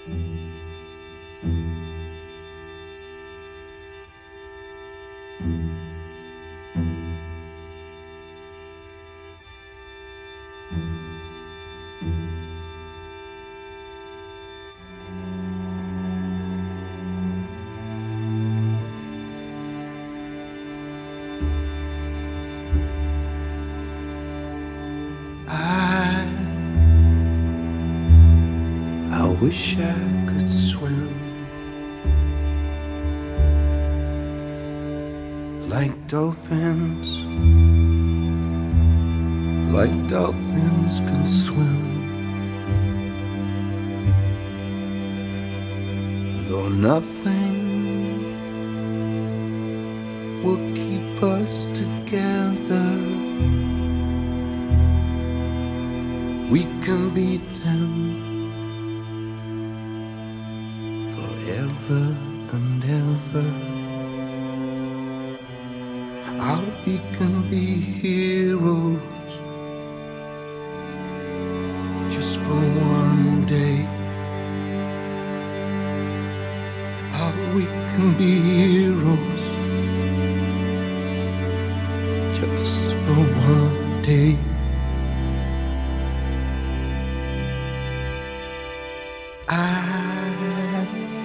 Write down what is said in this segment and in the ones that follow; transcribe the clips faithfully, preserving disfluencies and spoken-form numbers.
I, I wish I could swim like dolphins, like dolphins can swim. Though nothing will keep us together, we can beat them forever and ever. How we can be heroes just for one day. How we can be heroes just for one day. I,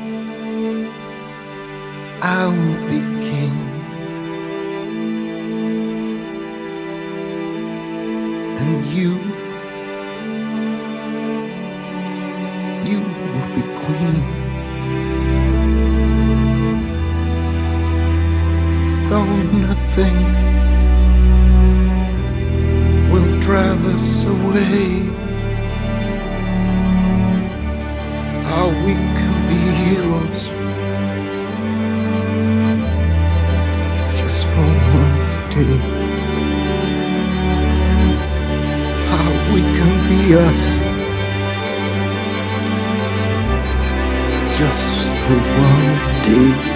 I will be king, and you, you will be queen. Though nothing will drive us away, how we can be heroes just for one day. How we can be us just for one day.